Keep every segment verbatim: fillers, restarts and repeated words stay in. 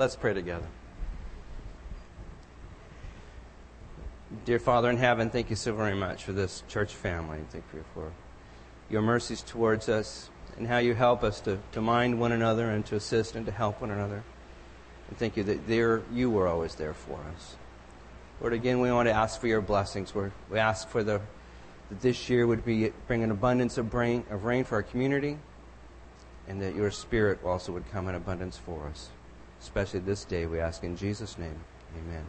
Let's pray together. Dear Father in heaven, thank you so very much for this church family. Thank you for your mercies towards us and how you help us to, to mind one another and to assist and to help one another. And thank you that there you were always there for us. Lord, again, we want to ask for your blessings. We're, we ask for the that this year would be bring an abundance of rain, of rain for our community, and that your Spirit also would come in abundance for us. Especially this day, we ask in Jesus' name. Amen.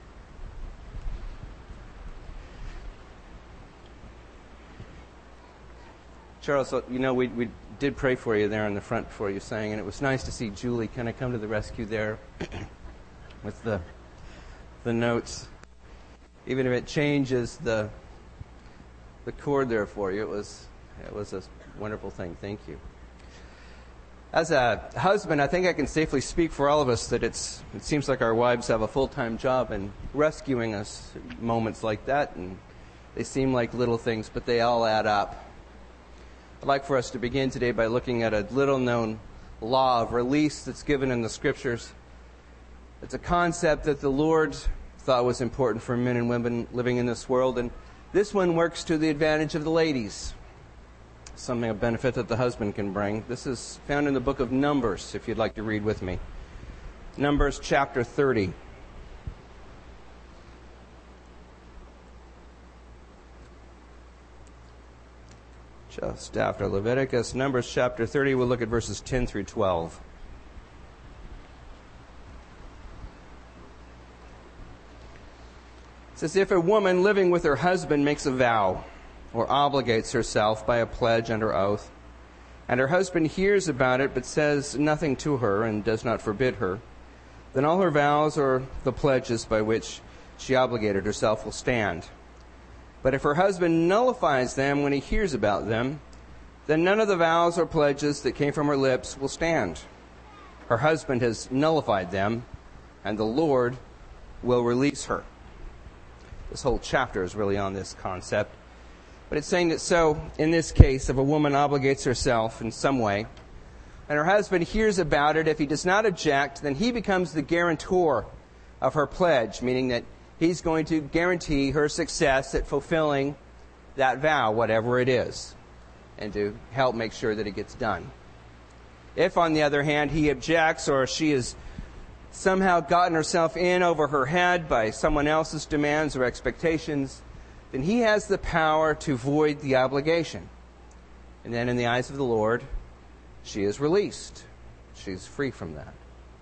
Charles, you know, we we did pray for you there in the front before you sang, and it was nice to see Julie kind of come to the rescue there with the the notes. Even if it changes the the chord there for you, it was it was a wonderful thing. Thank you. As a husband, I think I can safely speak for all of us that it's it seems like our wives have a full-time job in rescuing us at moments like that, and they seem like little things, but they all add up. I'd like for us to begin today by looking at a little-known law of release that's given in the Scriptures. It's a concept that the Lord thought was important for men and women living in this world, and this one works to the advantage of the ladies. Something, a benefit that the husband can bring. This is found in the book of Numbers, if you'd like to read with me. Numbers chapter thirty. Just after Leviticus, Numbers chapter thirty, we'll look at verses ten through twelve. It says, if a woman living with her husband makes a vow or obligates herself by a pledge under oath, and her husband hears about it but says nothing to her and does not forbid her, then all her vows or the pledges by which she obligated herself will stand. But if her husband nullifies them when he hears about them, then none of the vows or pledges that came from her lips will stand. Her husband has nullified them, and the Lord will release her. This whole chapter is really on this concept. But it's saying that so, in this case, if a woman obligates herself in some way, and her husband hears about it, if he does not object, then he becomes the guarantor of her pledge, meaning that he's going to guarantee her success at fulfilling that vow, whatever it is, and to help make sure that it gets done. If, on the other hand, he objects or she has somehow gotten herself in over her head by someone else's demands or expectations, then he has the power to void the obligation. And then in the eyes of the Lord, she is released. She's free from that.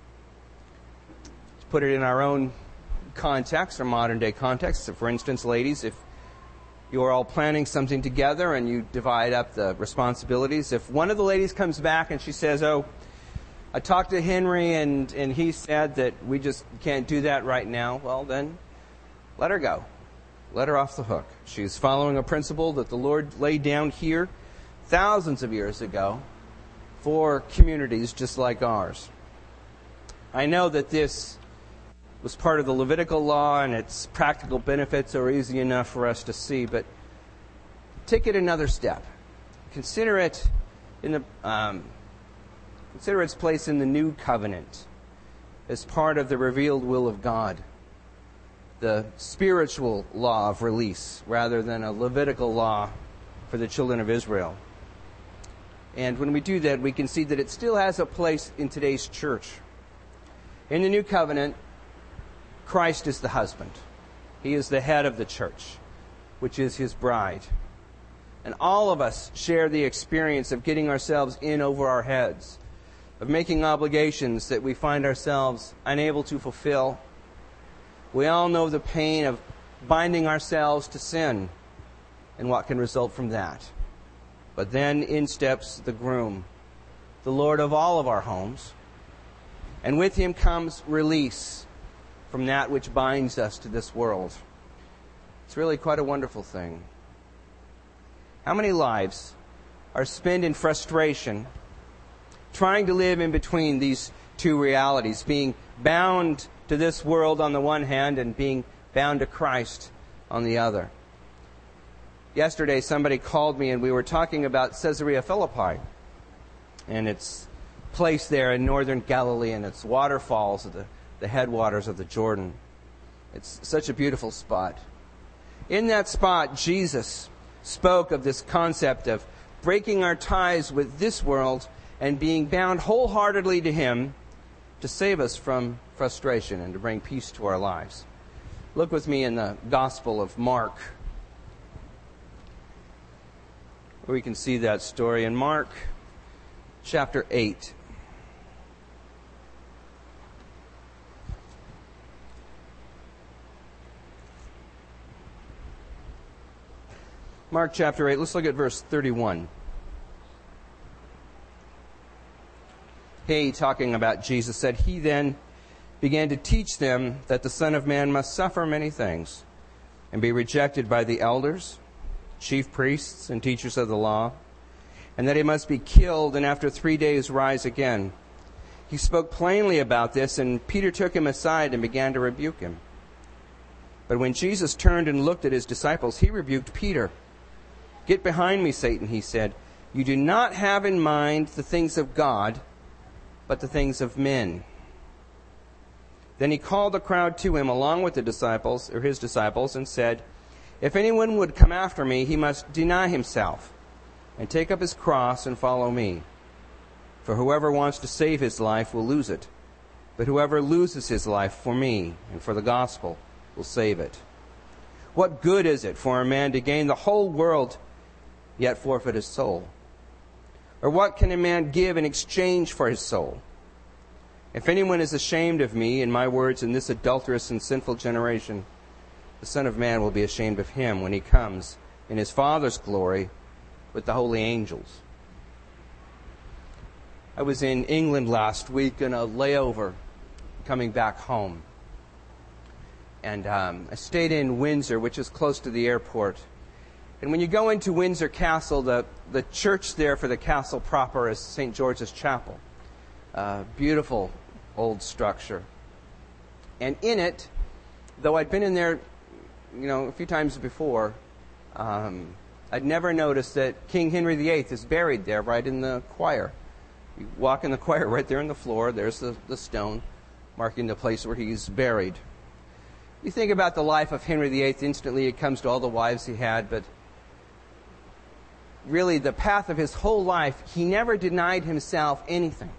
To put it in our own context, or modern day context, so for instance, ladies, if you're all planning something together and you divide up the responsibilities, if one of the ladies comes back and she says, oh, I talked to Henry and, and he said that we just can't do that right now, well then, let her go. Let her off the hook. She's following a principle that the Lord laid down here thousands of years ago for communities just like ours. I know that this was part of the Levitical law and its practical benefits are easy enough for us to see, but take it another step. Consider it in the um, consider its place in the new covenant as part of the revealed will of God. The spiritual law of release rather than a Levitical law for the children of Israel. And when we do that, we can see that it still has a place in today's church. In the new covenant, Christ is the husband. He is the head of the church, which is his bride. And all of us share the experience of getting ourselves in over our heads, of making obligations that we find ourselves unable to fulfill. We all know the pain of binding ourselves to sin and what can result from that. But then in steps the groom, the Lord of all of our homes, and with him comes release from that which binds us to this world. It's really quite a wonderful thing. How many lives are spent in frustration, trying to live in between these two realities, being bound to this world on the one hand and being bound to Christ on the other? Yesterday somebody called me and we were talking about Caesarea Philippi and its place there in northern Galilee, and its waterfalls are the, the headwaters of the Jordan. It's such a beautiful spot. In that spot, Jesus spoke of this concept of breaking our ties with this world and being bound wholeheartedly to Him to save us from frustration and to bring peace to our lives. Look with me in the Gospel of Mark, where we can see that story in Mark chapter eight. Mark chapter eight, let's look at verse thirty-one. He, talking about Jesus, said, "He then began to teach them that the Son of Man must suffer many things and be rejected by the elders, chief priests, and teachers of the law, and that He must be killed and after three days rise again." He spoke plainly about this, and Peter took Him aside and began to rebuke Him. But when Jesus turned and looked at His disciples, He rebuked Peter. "Get behind me, Satan," He said. "You do not have in mind the things of God, but the things of men." Then He called the crowd to Him along with the disciples, or His disciples, and said, "If anyone would come after me, he must deny himself and take up his cross and follow me. For whoever wants to save his life will lose it, but whoever loses his life for me and for the gospel will save it. What good is it for a man to gain the whole world, yet forfeit his soul? Or what can a man give in exchange for his soul? If anyone is ashamed of me and my words in this adulterous and sinful generation, the Son of Man will be ashamed of him when He comes in His Father's glory with the holy angels." I was in England last week in a layover coming back home. And um, I stayed in Windsor, which is close to the airport. And when you go into Windsor Castle, the, the church there for the castle proper is Saint George's Chapel. Uh, beautiful old structure. And in it, though I'd been in there, you know, a few times before, um, I'd never noticed that King Henry the Eighth is buried there right in the choir. You walk in the choir right there on the floor, there's the, the stone marking the place where he's buried. You think about the life of Henry the Eighth, instantly it comes to all the wives he had, but really the path of his whole life, he never denied himself anything.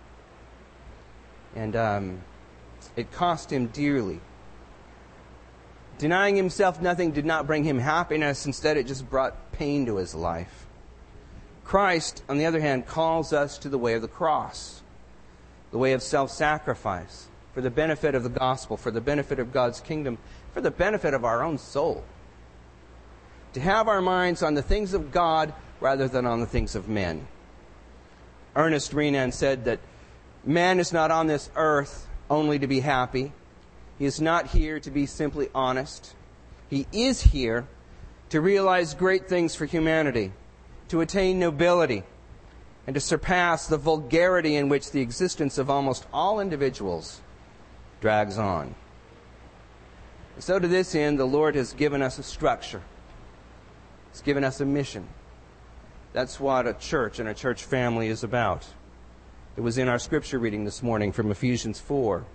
And um, it cost him dearly. Denying himself nothing did not bring him happiness. Instead, it just brought pain to his life. Christ, on the other hand, calls us to the way of the cross, the way of self-sacrifice, for the benefit of the gospel, for the benefit of God's kingdom, for the benefit of our own soul. To have our minds on the things of God rather than on the things of men. Ernest Renan said that man is not on this earth only to be happy. He is not here to be simply honest. He is here to realize great things for humanity, to attain nobility, and to surpass the vulgarity in which the existence of almost all individuals drags on. And so to this end, the Lord has given us a structure. He's given us a mission. That's what a church and a church family is about. It was in our scripture reading this morning from Ephesians four.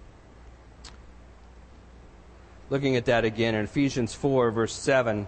Looking at that again in Ephesians four, verse seven.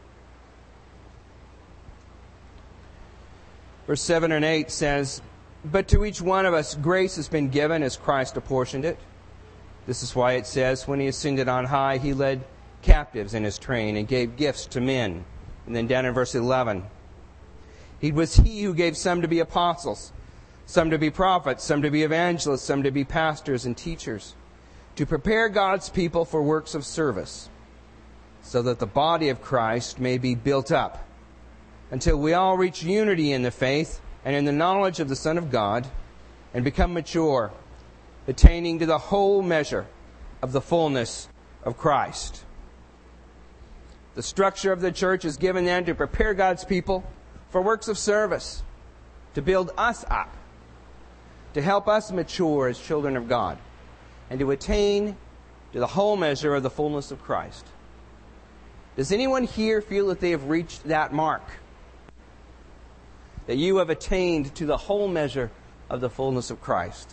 Verse seven and eight says, "But to each one of us grace has been given as Christ apportioned it. This is why it says, when He ascended on high, He led captives in His train and gave gifts to men." And then down in verse eleven, "It was He who gave some to be apostles, some to be prophets, some to be evangelists, some to be pastors and teachers, to prepare God's people for works of service, so that the body of Christ may be built up, until we all reach unity in the faith and in the knowledge of the Son of God, and become mature, attaining to the whole measure of the fullness of Christ." The structure of the church is given then to prepare God's people for works of service, to build us up, to help us mature as children of God, and to attain to the whole measure of the fullness of Christ. Does anyone here feel that they have reached that mark? That you have attained to the whole measure of the fullness of Christ.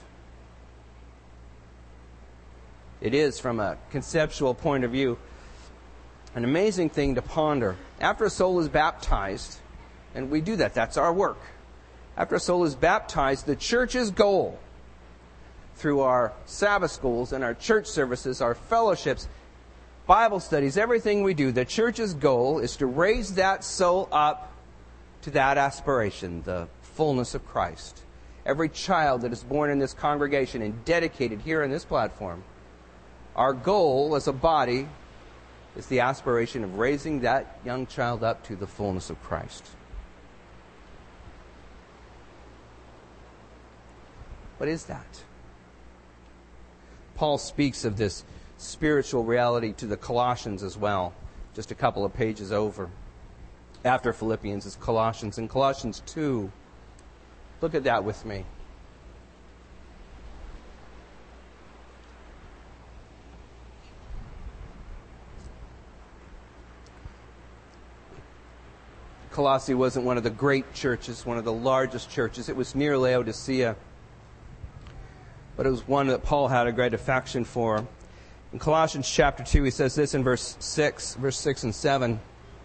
It is, from a conceptual point of view, an amazing thing to ponder. After a soul is baptized, and we do that, that's our work. After a soul is baptized, the church's goal, through our Sabbath schools and our church services, our fellowships, Bible studies, everything we do, the church's goal is to raise that soul up to that aspiration, the fullness of Christ. Every child that is born in this congregation and dedicated here on this platform, our goal as a body is the aspiration of raising that young child up to the fullness of Christ. What is that? Paul speaks of this spiritual reality to the Colossians as well, just a couple of pages over. After Philippians is Colossians. In Colossians two, look at that with me. Colossae wasn't one of the great churches, one of the largest churches. It was near Laodicea. But it was one that Paul had a great affection for. In Colossians chapter two, he says this in verse six, verse six and seven.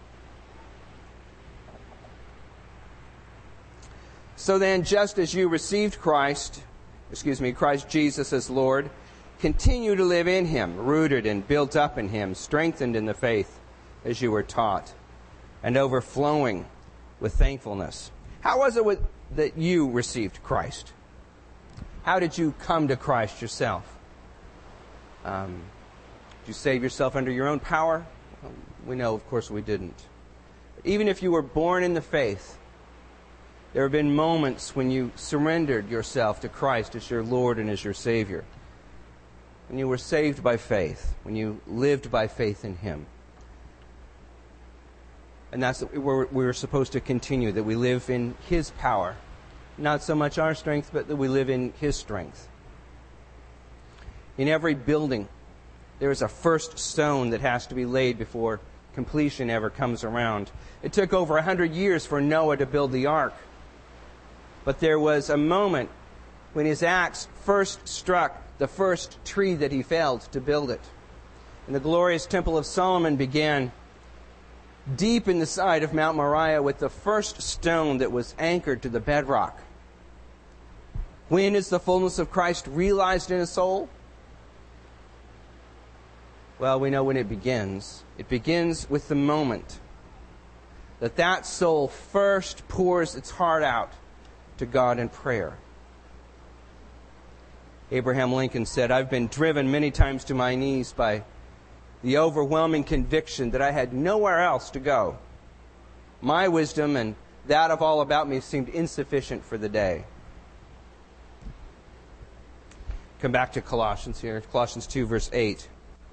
So then, just as you received Christ, excuse me, Christ Jesus as Lord, continue to live in Him, rooted and built up in Him, strengthened in the faith as you were taught, and overflowing with thankfulness. How was it with, that you received Christ? How did you come to Christ yourself? Um, did you save yourself under your own power? Well, we know, of course, we didn't. Even if you were born in the faith, there have been moments when you surrendered yourself to Christ as your Lord and as your Savior. When you were saved by faith, when you lived by faith in Him. And that's where we were supposed to continue, that we live in His power. Not so much our strength, but that we live in His strength. In every building, there is a first stone that has to be laid before completion ever comes around. It took over a hundred years for Noah to build the ark. But there was a moment when his axe first struck the first tree that he felled to build it. And the glorious Temple of Solomon began deep in the side of Mount Moriah with the first stone that was anchored to the bedrock. When is the fullness of Christ realized in a soul? Well, we know when it begins. It begins with the moment that that soul first pours its heart out to God in prayer. Abraham Lincoln said, "I've been driven many times to my knees by the overwhelming conviction that I had nowhere else to go. My wisdom and that of all about me seemed insufficient for the day." Come back to Colossians here. Colossians two, verse eight.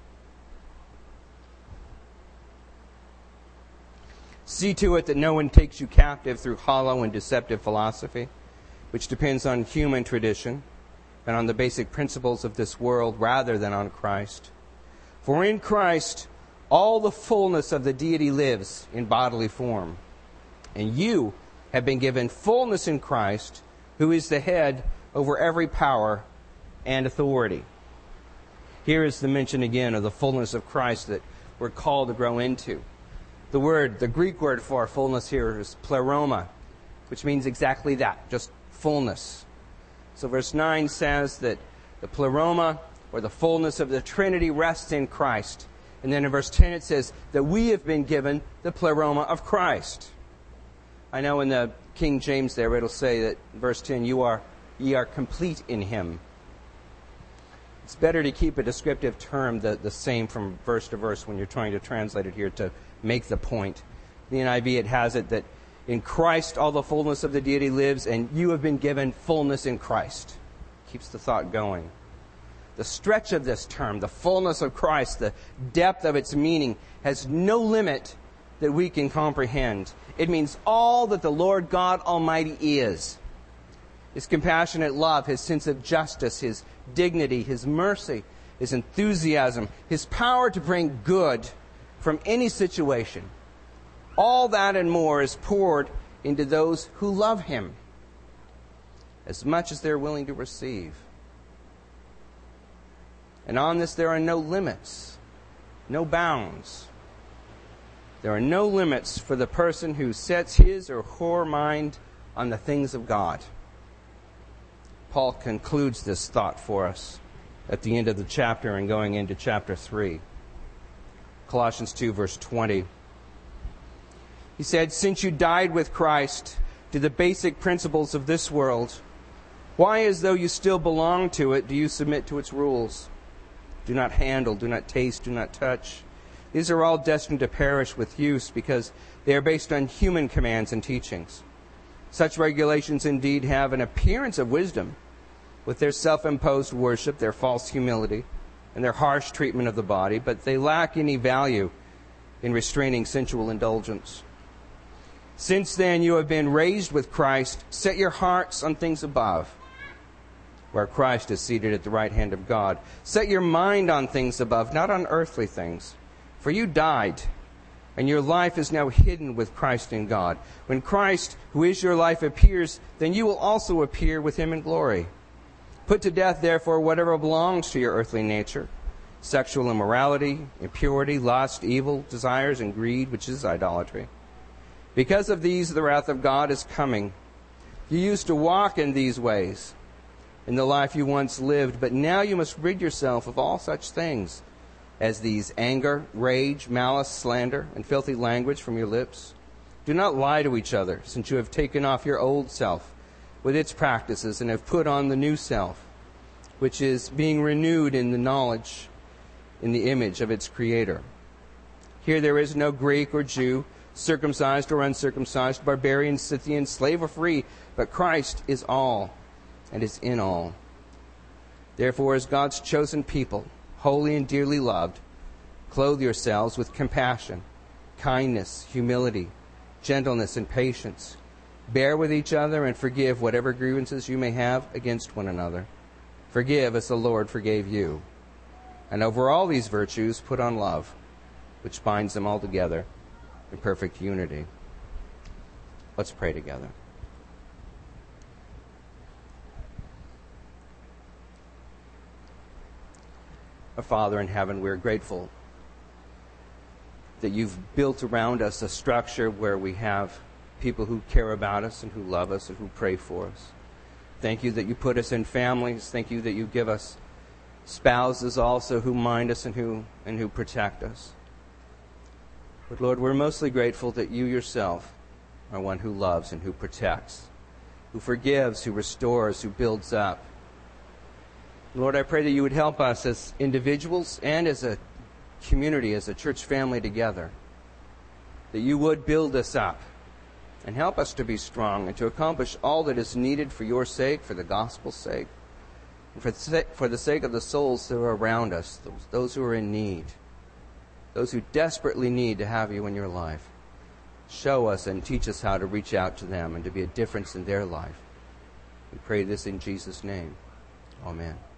See to it that no one takes you captive through hollow and deceptive philosophy, which depends on human tradition and on the basic principles of this world rather than on Christ. For in Christ, all the fullness of the deity lives in bodily form. And you have been given fullness in Christ, who is the head over every power and authority. Here is the mention again of the fullness of Christ that we're called to grow into. The word, the Greek word for fullness here is pleroma, which means exactly that, just fullness. So verse nine says that the pleroma, or the fullness of the Trinity, rests in Christ. And then in verse ten it says that we have been given the pleroma of Christ. I know in the King James there it'll say that, verse ten, you are, ye are complete in Him. It's better to keep a descriptive term the, the same from verse to verse when you're trying to translate it here to make the point. In the N I V it has it that in Christ all the fullness of the deity lives, and you have been given fullness in Christ. Keeps the thought going. The stretch of this term, the fullness of Christ, the depth of its meaning, has no limit that we can comprehend. It means all that the Lord God Almighty is. His compassionate love, His sense of justice, His dignity, His mercy, His enthusiasm, His power to bring good from any situation. All that and more is poured into those who love Him. as much as they're willing to receive. And on this there are no limits, no bounds. There are no limits for the person who sets his or her mind on the things of God. Paul concludes this thought for us at the end of the chapter and going into chapter three. Colossians two, verse twenty. He said, "Since you died with Christ to the basic principles of this world, why, as though you still belong to it, do you submit to its rules? Do not handle, do not taste, do not touch. These are all destined to perish with use because they are based on human commands and teachings. Such regulations indeed have an appearance of wisdom, with their self-imposed worship, their false humility, and their harsh treatment of the body, but they lack any value in restraining sensual indulgence. Since then you have been raised with Christ, set your hearts on things above, where Christ is seated at the right hand of God. Set your mind on things above, not on earthly things. For you died, and your life is now hidden with Christ in God. When Christ, who is your life, appears, then you will also appear with him in glory. Put to death, therefore, whatever belongs to your earthly nature: sexual immorality, impurity, lust, evil desires, and greed, which is idolatry. Because of these, the wrath of God is coming. You used to walk in these ways in the life you once lived, but now you must rid yourself of all such things as these: anger, rage, malice, slander, and filthy language from your lips. Do not lie to each other, since you have taken off your old self with its practices and have put on the new self, which is being renewed in the knowledge, in the image of its Creator. Here there is no Greek or Jew, circumcised or uncircumcised, barbarian, Scythian, slave or free, but Christ is all and is in all. Therefore, as God's chosen people, holy and dearly loved, clothe yourselves with compassion, kindness, humility, gentleness, and patience. Bear with each other and forgive whatever grievances you may have against one another. Forgive as the Lord forgave you. And over all these virtues put on love, which binds them all together in perfect unity." Let's pray together. Our Father in heaven, we are grateful that you've built around us a structure where we have people who care about us and who love us and who pray for us. Thank you that you put us in families. Thank you that you give us spouses also who mind us and who and who protect us. But Lord, we're mostly grateful that you yourself are one who loves and who protects, who forgives, who restores, who builds up. Lord, I pray that you would help us as individuals and as a community, as a church family together, that you would build us up and help us to be strong and to accomplish all that is needed for your sake, for the gospel's sake, and for the sake, for the sake of the souls that are around us, those, those who are in need, those who desperately need to have you in your life. Show us and teach us how to reach out to them and to be a difference in their life. We pray this in Jesus' name. Amen.